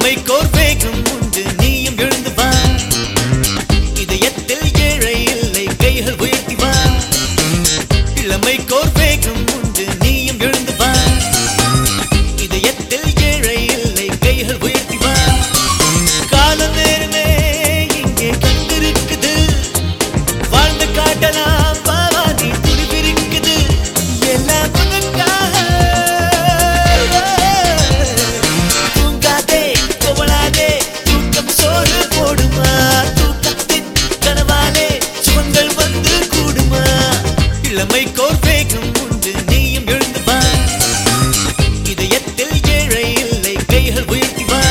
இளமைக்கோர் வேகம் உண்டு நீயும் எழுந்து வா இதயத்தில் ஏழை இல்லை கைகள் உயர்த்தி வா இளமைக்கோர் வேகம் உண்டு நீயும் எழுந்து வா இதயத்தில் ஏழை இல்லை கைகள் உயர்த்தி வா கால நேரமே இங்கே கண்டிருக்குது வாழ்ந்து காட்டலாம் பாவாதி துடிவிருக்குது எல்லாம் இளமைக்கோர் வேகம் உண்டு நீயும் எழுந்து வா இதயத்தில் ஏழை இல்லை கைகள் உயர்த்தி வா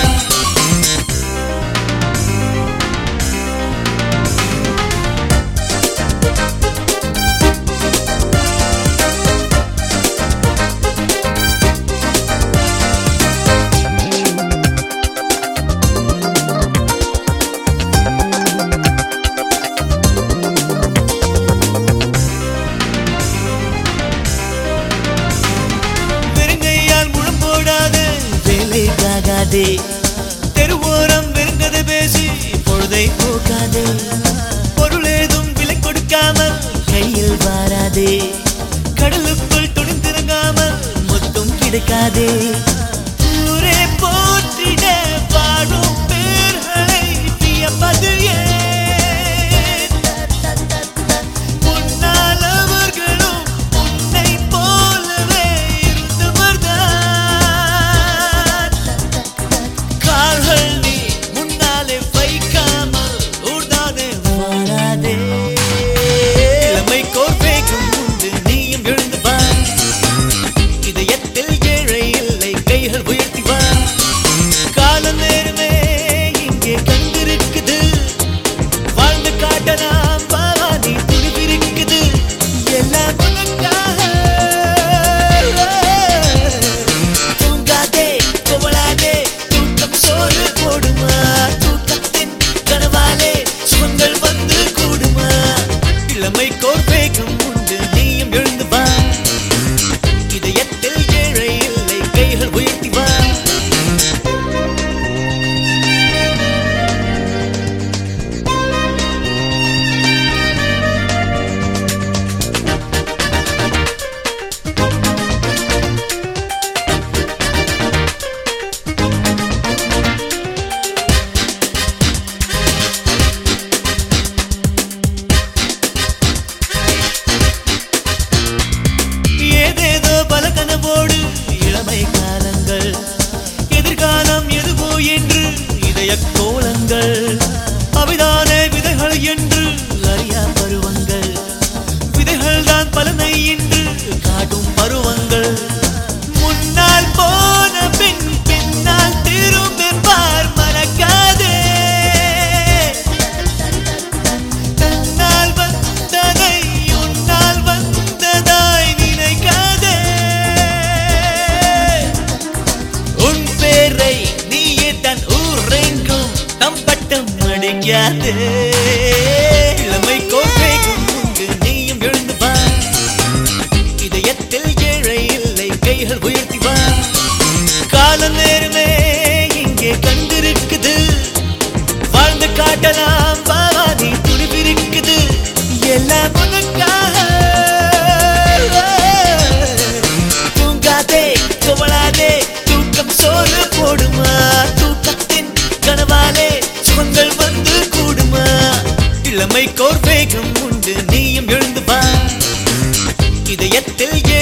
தெருவோரம் வெறுங்கதை பேசி பொழுதை போக்காதே பொருளேதும் விலை கொடுக்காமல் கையில் வாராதே கடலுக்குள் துணிந்திறங்காமல் மொத்தம் கிடைக்காதே ஊரே போற்றிட வாழும் பேர்களை வியப்பது முன்னால் அவர்களும் உன்னை போலவே இருந்தவர்தான் இளமைக்கோர் வேகம் உண்டு நீயும் எழுந்து வா இதயத்தில் ஏழை இல்லை கைகள் உயர்த்தி வா கால நேரமே இங்கே கண்டிருக்குது வாழ்ந்து காட்டலாம் பாவாதி துடிவிருக்குது எல்லாம் தூங்காதே கோவலாதே தூக்கம் சோறு போடுமா தூக்கத்தின் கனவாலே சுகங்கள் வந்து கூடுமா இளமைக்கோர் வேகம் உண்டு நீயும் எழுந்து வா இதயத்தில் ஏழை இல்லை கைகள் உயர்த்தி வா இளமை காலங்கள் எதிர்காலம் எதுவோ என்று இதய கோலங்கள் அவைதானே விதைகள் என்று அறியா பருவங்கள் விதைகள் தான் பலனை என்று காட்டும் பருவங்கள் முன்னால் போன பின் பின்னால் திரும்பென்பார் மறக்காதே தன்னால் வந்ததை உன்னால் வந்ததாய் நினைக்காதே நீயே தான் ஊரெங்கும் தம்பட்டம் அடிக்காதே இளமைக்கோர் வேகம் உண்டு நீயும் எழுந்து வா இதயத்தில் ஏழை இல்லை கைகள் உயர்த்தி வா கால நேரமே இங்கே கண்டிருக்குது வாழ்ந்து காட்டலாம் பாவாதி துடிவிருக்குது எல்லாம் தூங்காதே கோவலாதே தூக்கம் சோறு போடுமா தூக்கத்தின் கனவாலே சுகங்கள் வந்து கூடுமா இளமைக்கோர் வேகம் உண்டு நீயும் எழுந்து வா இதயத்தில்